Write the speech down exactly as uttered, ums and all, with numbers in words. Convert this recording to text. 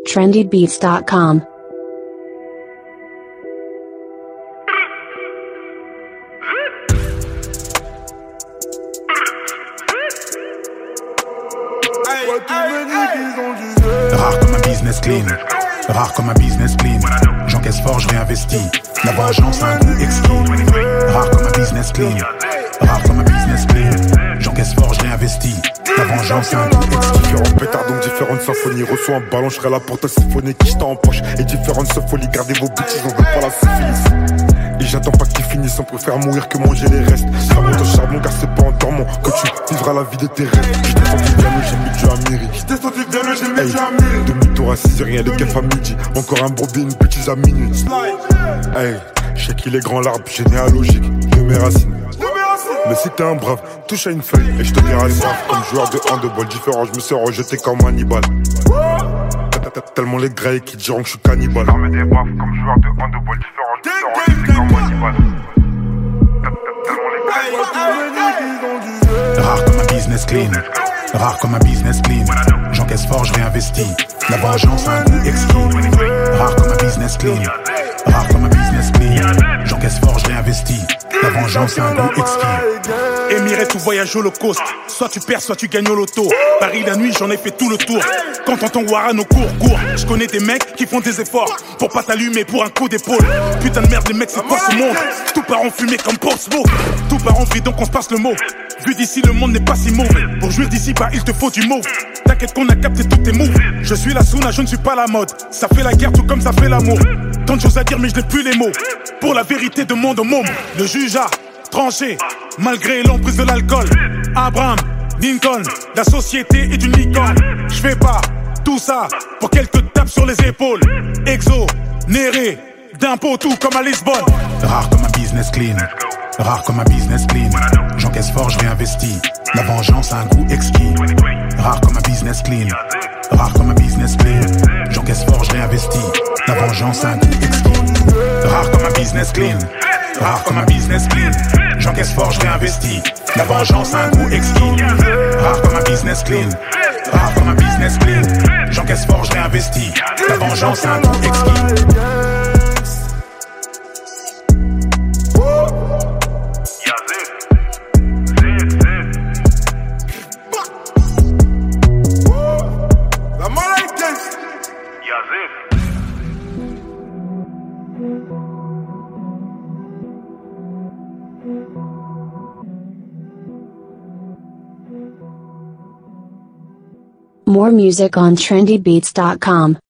trendy beats dot com. Rare comme un business clean, rare comme un business clean. J'encaisse fort, je réinvestis. La vengeance a un goût exquis. Rare comme un business clean, rare comme un business clean. J'encaisse fort, je réinvestis. La vengeance a un goût exquis. Différents pétards donc différentes symphonies. Reçois un ballon, je serai là pour te siphonner. Qui en poche et différentes symphonies. Gardez vos bêtises, on veut pas la syphilis. Et j'attends pas qu'ils finissent, on préfère mourir que manger les restes. Ça monte au charbon car c'est pas en dormant que tu vivras la vie de tes rêves. J't'ai senti bien le j'ai mis du Amiri. J't'ai senti bien le j'ai mis du Amiri. Demi-tour à six heures, rien de kef à midi. Encore un brebis, une petite à minuit. Hey, je sais qu'il est grand l'arbre généalogique de mes racines. Mais si t'es un brave, touche à une feuille et je te dirai les braves. Comme joueur de handball différent, je me suis rejeté comme Hannibal. Tellement les grailles qui diront que je suis cannibale. L'armée des braves comme joueur de handball différent, je me suis rejeté comme Hannibal. Tellement les grailles. Rare comme un business clean, rare comme un business clean. J'encaisse fort, je réinvestis. La vengeance a un goût exquis. Rare comme un business clean, rare comme un business clean. J'encaisse fort, je réinvestis. La vengeance a un goût exquis. Émirette ou voyage holocauste. Soit tu perds, soit tu gagnes au loto. Paris la nuit, j'en ai fait tout le tour. Quand t'entends Warren au cours, cours. Je connais des mecs qui font des efforts pour pas t'allumer pour un coup d'épaule. Putain de merde, les mecs, c'est quoi ce monde? Tout part en fumée comme Port Smoke. Tout part en vrille, donc on se passe le mot. Vu d'ici, le monde n'est pas si mauvais. Pour jouir d'ici, bah il te faut du mauve. T'inquiète qu'on a capté tous tes moves. Je suis la Souna, je ne suis pas la mode. Ça fait la guerre tout comme ça fait l'amour. Tant de choses à dire, mais je n'ai plus les mots. Pour la vérité de monde au môme. Le juge a tranché, malgré l'emprise de l'alcool. Abraham, Lincoln, la société est une licorne. Je fais pas tout ça pour quelques tapes sur les épaules. Exonéré d'impôts tout comme à Lisbonne. Rare comme un business clean, rare comme un business clean. J'encaisse fort, je réinvestis. La vengeance a un goût exquis. Rare comme un business clean, rare comme un business clean. J'encaisse fort, je réinvestis. La vengeance a un goût exquis. Rare comme un business clean, rare comme un business clean. J'encaisse fort, je réinvestis. La vengeance a un goût exquis. Rare comme un business clean, rare comme un business clean. J'encaisse fort, je réinvestis. La vengeance a un goût exquis. More music on trendy beats dot com.